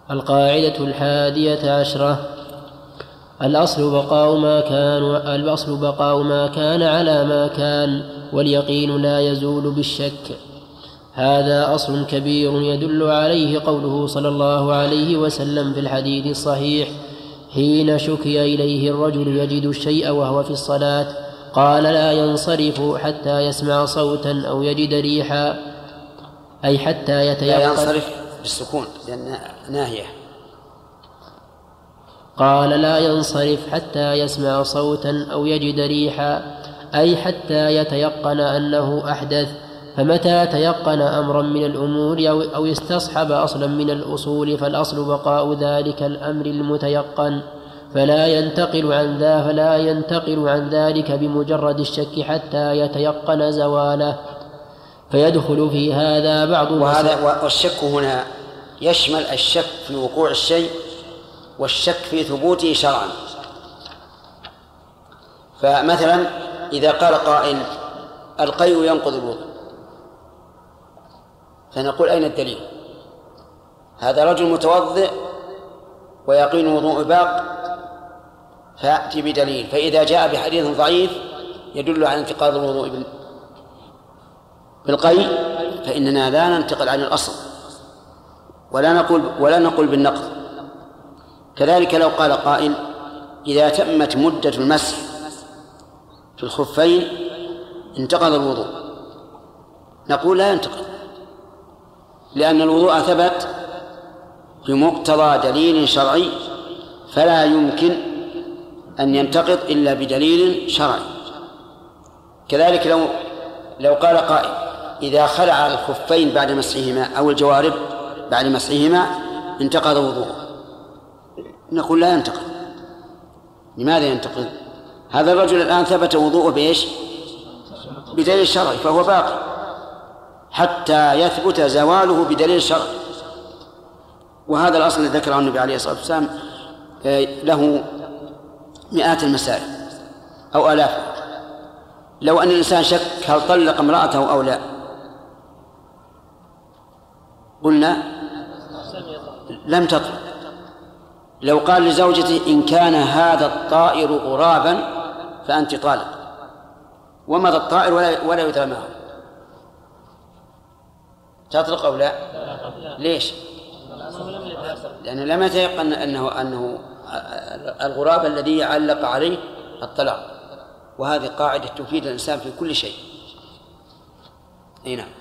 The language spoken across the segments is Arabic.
القاعدة 11. الأصل بقاء ما كان على ما كان، واليقين لا يزول بالشك. هذا أصل كبير يدل عليه قوله صلى الله عليه وسلم في الحديث الصحيح حين شكي إليه الرجل يجد الشيء وهو في الصلاة قال لا ينصرف حتى يسمع صوتا أو يجد ريحا، أي حتى يتيقن. لا ينصرف بالسكون لأن ناهية. قال لا ينصرف حتى يسمع صوتا أو يجد ريحا، أي حتى يتيقن أنه أحدث. فمتى تيقن أمرا من الأمور أو استصحب أصلا من الأصول فالأصل بقاء ذلك الأمر المتيقن، فلا ينتقل عن ذلك بمجرد الشك حتى يتيقن زواله. فيدخل في هذا بعض والشك هنا يشمل الشك في وقوع الشيء والشك في ثبوته شرعا. فمثلا إذا قال قائل القيء ينقض الوضوء، فنقول أين الدليل؟ هذا رجل متوضئ ويقين وضوء باق، فيأتي بدليل. فإذا جاء بحديث ضعيف يدل على انتقاض الوضوء بالقيء فإننا لا ننتقل عن الأصل ولا نقول بالنقض. كذلك لو قال قائل إذا تمت مدة المسح في الخفين انتقض الوضوء، نقول لا ينتقض، لأن الوضوء ثبت بمقتضى دليل شرعي فلا يمكن أن ينتقض إلا بدليل شرعي. كذلك لو قال قائل إذا خلع الخفين بعد مسحهما أو الجوارب بعد مسحهما انتقض وضوءه، نقول لا ينتقض. لماذا ينتقض؟ هذا الرجل الآن ثبت وضوءه بإيش؟ بدليل شرعي، فهو باقي حتى يثبت زواله بدليل شرعي. وهذا الأصل الذي ذكره النبي عليه الصلاة والسلام له مئات المسائل أو آلاف. لو أن الإنسان شك هل طلق امرأته أو لا، قلنا لم تطلق. لو قال لزوجته إن كان هذا الطائر غرابا فأنت طالق، ومضى الطائر ولا يدرى ما هو، تطلق أو لا؟ ليش؟ لأنه لم يتيقن أنه الغراب الذي علق عليه الطلاق. وهذه قاعدة تفيد الإنسان في كل شيء. نعم.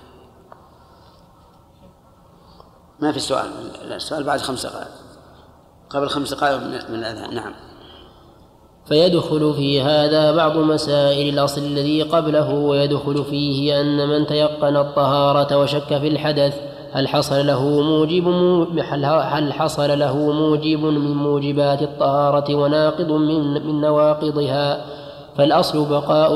ما في سؤال، السؤال بعد 5 دقائق، قبل 5 دقائق من الأذان. نعم. فيدخل في هذا بعض مسائل الأصل الذي قبله، ويدخل فيه أن من تيقن الطهارة وشك في الحدث هل حصل له موجب من موجبات الطهارة وناقض من نواقضها، فالأصل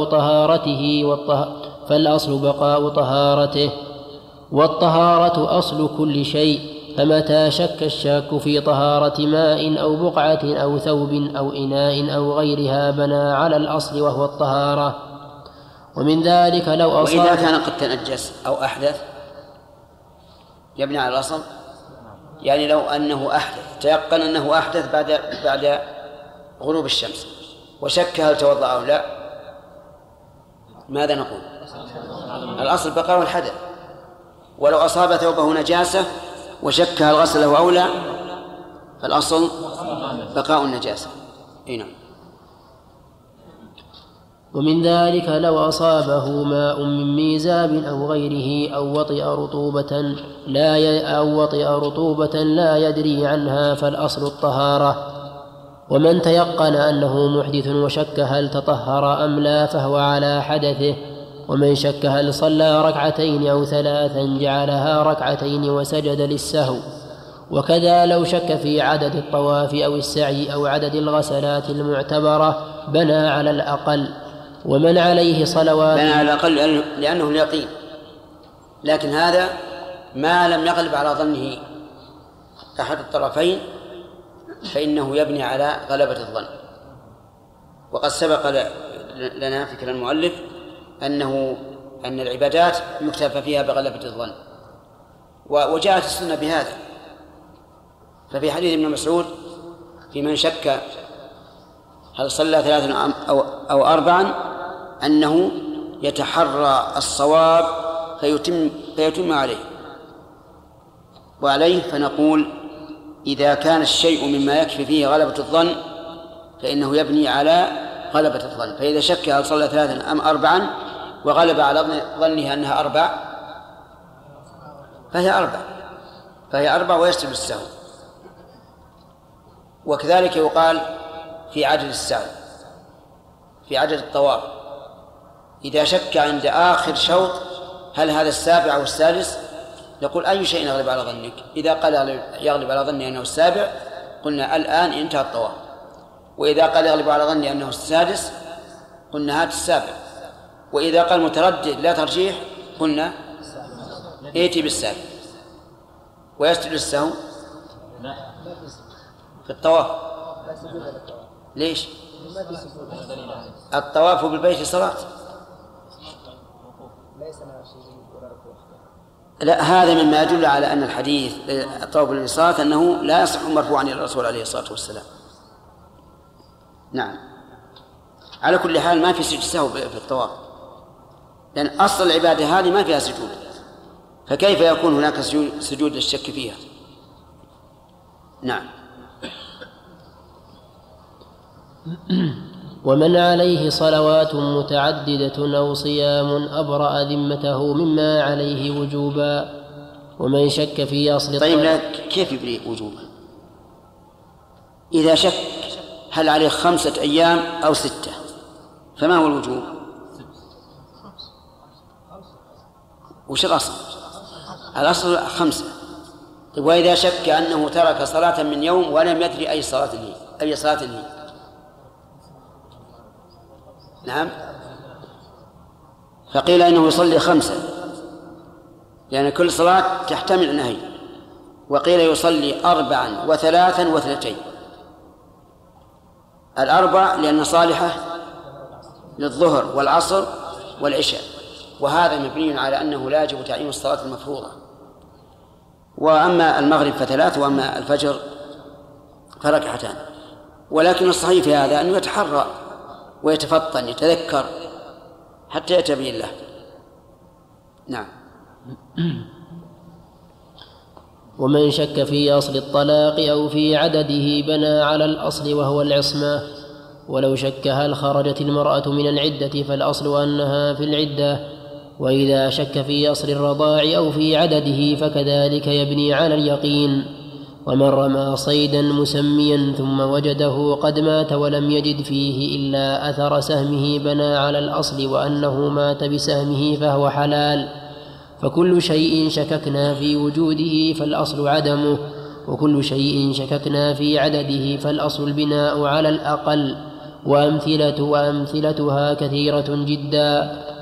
بقاء طهارته، والطهارة أصل كل شيء. فمتى شك الشاك في طهارة ماء أو بقعة أو ثوب أو إناء أو غيرها بنى على الأصل وهو الطهارة. ومن ذلك لو أصاب، وإذا كان قد تنجس أو أحدث يبني على الأصل. يعني لو أنه أحدث، تيقن أنه أحدث بعد غروب الشمس وشك هل توضأ أو لا، ماذا نقول؟ الأصل بقاء الحدث. ولو أصاب ثوبه نجاسة وشك هل غسله أو لا، فالأصل بقاء النجاسة. نعم. ومن ذلك لو أصابه ماء من ميزاب أو غيره أو وطئ رطوبة لا يدري عنها، فالأصل الطهارة. ومن تيقن أنه محدث وشك هل تطهر أم لا فهو على حدثه. ومن شك هل صلى 2 أو 3 جعلها 2 وسجد للسهو. وكذا لو شك في عدد الطواف أو السعي أو عدد الغسلات المعتبرة بنى على الأقل. ومن عليه صلوات، بنى على الأقل لأنه اليقين، لكن هذا ما لم يغلب على ظنه أحد الطرفين فإنه يبني على غلبة الظن. وقد سبق لنا فكر المؤلف أن العبادات يكتفى فيها بغلبة الظن، وجاءت السنة بهذا. ففي حديث ابن مسعود في من شك هل صلى 3 أو 4 أنه يتحرى الصواب فيتم عليه فنقول إذا كان الشيء مما يكفي فيه غلبة الظن فإنه يبني على غلبة الظن. فإذا شك هل صلى 3 أم 4 وغلب على ظنها أنها 4 فهي 4 ويسجد السهو. وكذلك يقال في عدد السعي في عدد الطواف، إذا شك عند آخر شوط هل هذا 7 أو 6 نقول أي شيء يغلب على ظنك. إذا قال يغلب على ظني أنه 7 قلنا الآن انتهى الطواف، وإذا قال يغلب على ظني أنه 6 قلنا هات 7، وإذا قال متردد لا ترجيح قلنا ائتي 7 ويسجد السهو في الطواف. ليش؟ الطواف بالبيت صلاة. لا، هذا مما يدل على أن الحديث الطواف بالبساط أنه لا يصح مرفوعا إلى الرسول عليه الصلاة والسلام. نعم. على كل حال ما في سجود سهو في الطواف، لأن أصل العبادة هذه ما فيها سجود، فكيف يكون هناك سجود للشك فيها؟ نعم. ومن عليه صلوات متعددة أو صيام أبرأ ذمته مما عليه وجوبا. ومن شك في أصل طيب، لا كيف يبرئ وجوبا؟ إذا شك هل عليه 5 أيام أو 6، فما هو الوجوب؟ وش الأصل؟ الأصل 5. طيب، وإذا شك أنه ترك صلاة من يوم ولم يدري أي صلاة هي؟ نعم، فقيل إنه يصلي 5 لأن كل صلاة تحتمل النهي، وقيل يصلي 4 و3 و2. 4 لأن صالحة للظهر والعصر والعشاء، وهذا مبني على أنه لا يجب تعيين الصلاة المفروضة. وأما المغرب ف3، وأما الفجر ف2. ولكن الصحيح في هذا أنه يتحرى ويتفطن يتذكر حتى يتبين له. نعم. ومن شك في أصل الطلاق أو في عدده بنى على الأصل وهو العصمة. ولو شك هل خرجت المرأة من العدة فالأصل أنها في العدة، وإذا شك في أصل الرضاع أو في عدده فكذلك يبني على اليقين. ومن رمى صيدا مسميا ثم وجده قد مات ولم يجد فيه إلا أثر سهمه بنى على الأصل وأنه مات بسهمه فهو حلال. فكل شيء شككنا في وجوده فالأصل عدمه، وكل شيء شككنا في عدده فالأصل البناء على الأقل، وأمثلتها كثيرة جدا.